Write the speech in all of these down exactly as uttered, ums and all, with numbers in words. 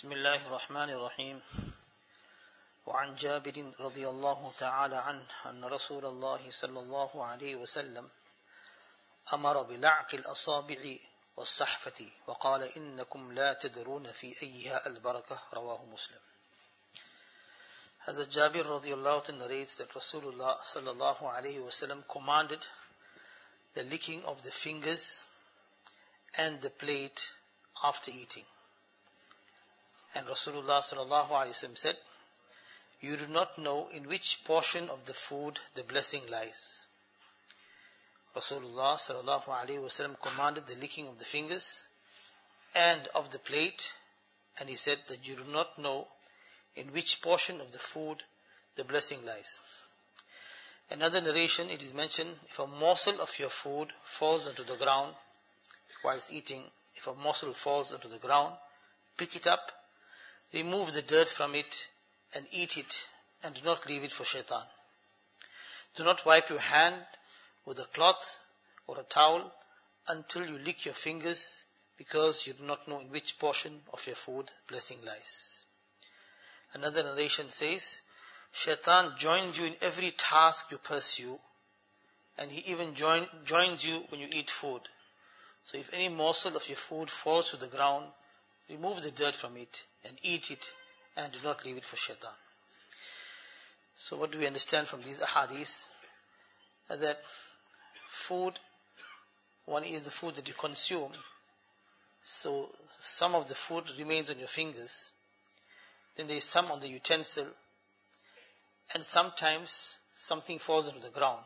بسم الله الرحمن الرحيم وعن جابر رضي الله تعالى عنه أن رسول الله صلى الله عليه وسلم أمر بلعق الأصابع والصحفة وقال إنكم لا تدرون في أيها البركة رواه مسلم. Hazrat Jabir radiallahu anhu narrates that Rasulullah sallallahu alayhi wasallam commanded the licking of the fingers and the plate after eating. And Rasulullah sallallahu alayhi wasallam said, you do not know in which portion of the food the blessing lies. Rasulullah sallallahu alayhi wasallam commanded the licking of the fingers and of the plate, and he said that you do not know in which portion of the food the blessing lies. Another narration, it is mentioned, if a morsel of your food falls onto the ground whilst eating, if a morsel falls onto the ground, pick it up, remove the dirt from it and eat it, and do not leave it for shaitan. Do not wipe your hand with a cloth or a towel until you lick your fingers, because you do not know in which portion of your food blessing lies. Another narration says, shaitan joins you in every task you pursue, and he even join, joins you when you eat food. So if any morsel of your food falls to the ground, remove the dirt from it and eat it, and do not leave it for shaitan. So what do we understand from these ahadith? That food, one is the food that you consume. So some of the food remains on your fingers. Then there is some on the utensil. And sometimes something falls into the ground.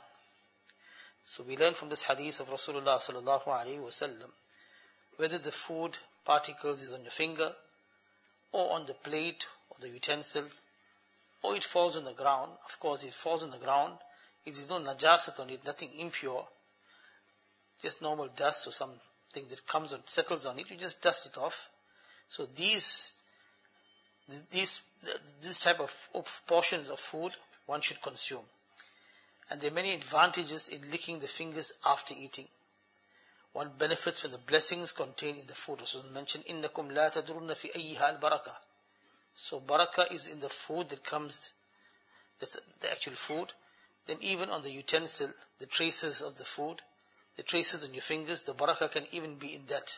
So we learn from this hadith of Rasulullah sallallahu alaihi wasallam, whether the food particles is on your finger, or on the plate, or the utensil, or it falls on the ground. Of course, it falls on the ground. If there is no najasat on it, nothing impure, just normal dust or something that comes and settles on it, you just dust it off. So these, these, this type of, of portions of food one should consume. And there are many advantages in licking the fingers after eating. One benefits from the blessings contained in the food. Rasul mentioned, إِنَّكُمْ لَا تَدْرُونَ فِي أَيِّهَا الْبَرَكَةِ. So barakah is in the food that comes, that's the actual food. Then even on the utensil, the traces of the food, the traces on your fingers, the barakah can even be in that.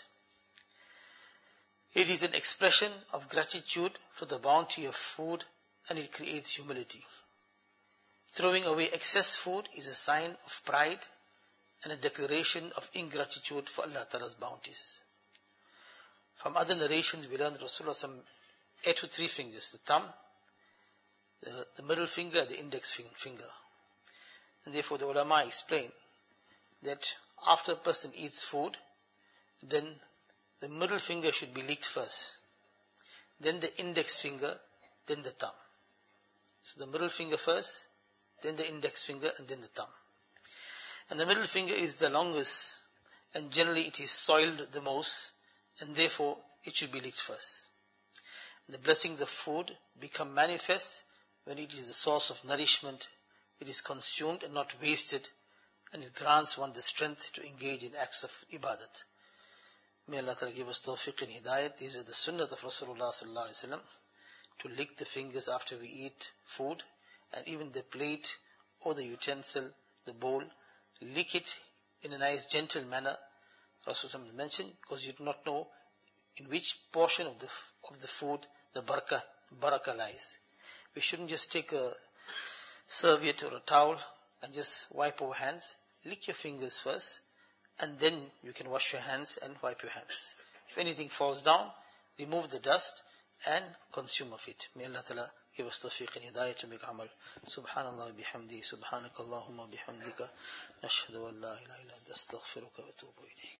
It is an expression of gratitude for the bounty of food, and it creates humility. Throwing away excess food is a sign of pride and a declaration of ingratitude for Allah Ta'ala's bounties. From other narrations we learn that Rasulullah ate with three fingers, the thumb, the, the middle finger, the index finger. And therefore the ulama explain that after a person eats food, then the middle finger should be licked first, then the index finger, then the thumb. So the middle finger first, then the index finger, and then the thumb. And the middle finger is the longest, and generally it is soiled the most, and therefore it should be licked first. The blessings of food become manifest when it is the source of nourishment, it is consumed and not wasted, and it grants one the strength to engage in acts of ibadat. May Allah Ta'ala give us tawfiq and hidayat. These are the sunnat of Rasulullah sallallahu alaihi wasallam, to lick the fingers after we eat food, and even the plate or the utensil, the bowl, lick it in a nice gentle manner. Rasulullah mentioned, because you do not know in which portion of the of the food the barakah, barakah lies. We shouldn't just take a serviette or a towel and just wipe our hands. Lick your fingers first, and then you can wash your hands and wipe your hands. If anything falls down, remove the dust and consume of it. May Allah Ta'ala give us tawfiq and hidayah to make amal. Subhanallah bihamdi, subhanakallahumma bihamdika, nashhadu an la ilaha illa anta astaghfiruka wa atubu ilayk.